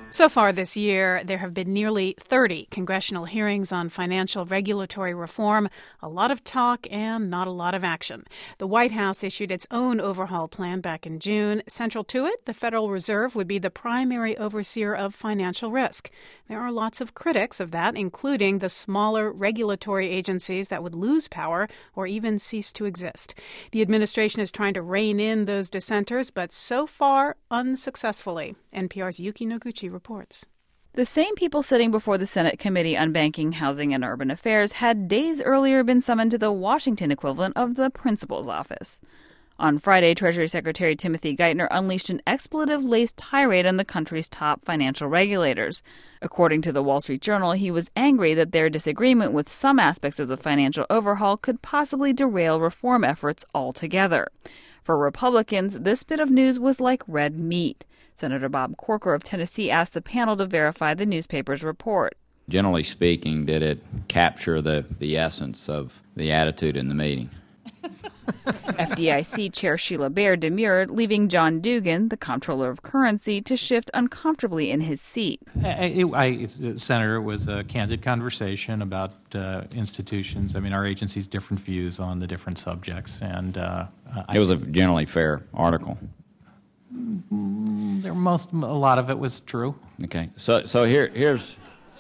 So far this year, there have been nearly 30 congressional hearings on financial regulatory reform, a lot of talk and not a lot of action. The White House issued its own overhaul plan back in June. Central to it, the Federal Reserve would be the primary overseer of financial risk. There are lots of critics of that, including the smaller regulatory agencies that would lose power or even cease to exist. The administration is trying to rein in those dissenters, but so far unsuccessfully. NPR's Yuki Noguchi reports. The same people sitting before the Senate Committee on Banking, Housing, and Urban Affairs had days earlier been summoned to the Washington equivalent of the principal's office. On Friday, Treasury Secretary Timothy Geithner unleashed an expletive-laced tirade on the country's top financial regulators. According to the Wall Street Journal, he was angry that their disagreement with some aspects of the financial overhaul could possibly derail reform efforts altogether. For Republicans, this bit of news was like red meat. Senator Bob Corker of Tennessee asked the panel to verify the newspaper's report. Generally speaking, did it capture the essence of the attitude in the meeting? FDIC Chair Sheila Bair demurred, leaving John Dugan, the Comptroller of Currency, to shift uncomfortably in his seat. Senator, it was a candid conversation about institutions. I mean, our agency's different views on the different subjects. And it was a generally fair article. A lot of it was true. Okay, so here's...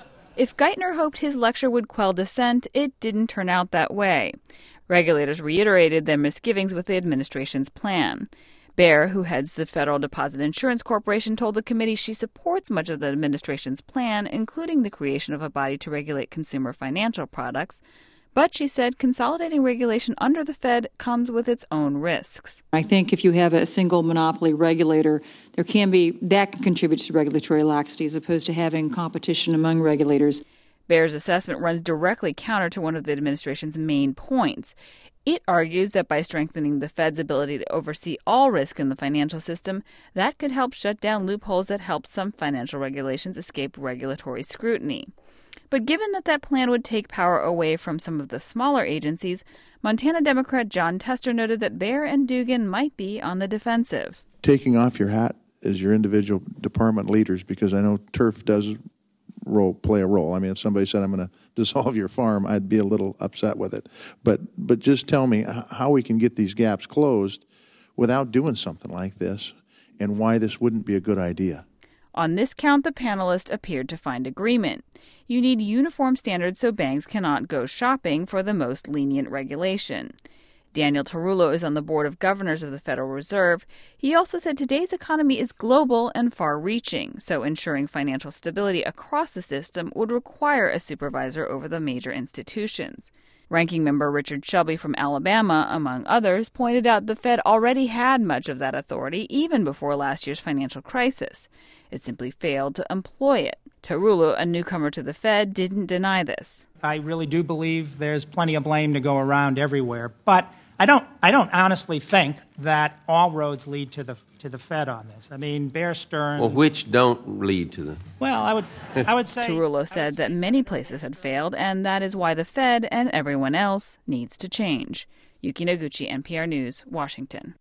If Geithner hoped his lecture would quell dissent, it didn't turn out that way. Regulators reiterated their misgivings with the administration's plan. Bair, who heads the Federal Deposit Insurance Corporation, told the committee she supports much of the administration's plan, including the creation of a body to regulate consumer financial products. But she said consolidating regulation under the Fed comes with its own risks. I think if you have a single monopoly regulator, that can contribute to regulatory laxity as opposed to having competition among regulators. Bair's assessment runs directly counter to one of the administration's main points. It argues that by strengthening the Fed's ability to oversee all risk in the financial system, that could help shut down loopholes that help some financial regulations escape regulatory scrutiny. But given that plan would take power away from some of the smaller agencies, Montana Democrat John Tester noted that Bair and Dugan might be on the defensive. Taking off your hat as your individual department leaders, because I know turf does play a role. I mean, if somebody said, I'm going to dissolve your farm, I'd be a little upset with it. But just tell me how we can get these gaps closed without doing something like this and why this wouldn't be a good idea. On this count, the panelists appeared to find agreement. You need uniform standards so banks cannot go shopping for the most lenient regulation. Daniel Tarullo is on the board of governors of the Federal Reserve. He also said today's economy is global and far-reaching, so ensuring financial stability across the system would require a supervisor over the major institutions. Ranking member Richard Shelby from Alabama, among others, pointed out the Fed already had much of that authority even before last year's financial crisis. It simply failed to employ it. Tarullo, a newcomer to the Fed, didn't deny this. I really do believe there's plenty of blame to go around everywhere, but I don't honestly think that all roads lead to the Fed on this. I mean, Bear Stearns... Well, which don't lead to the... Well, I would say... Tarullo said that many places had failed, and that is why the Fed and everyone else needs to change. Yuki Noguchi, NPR News, Washington.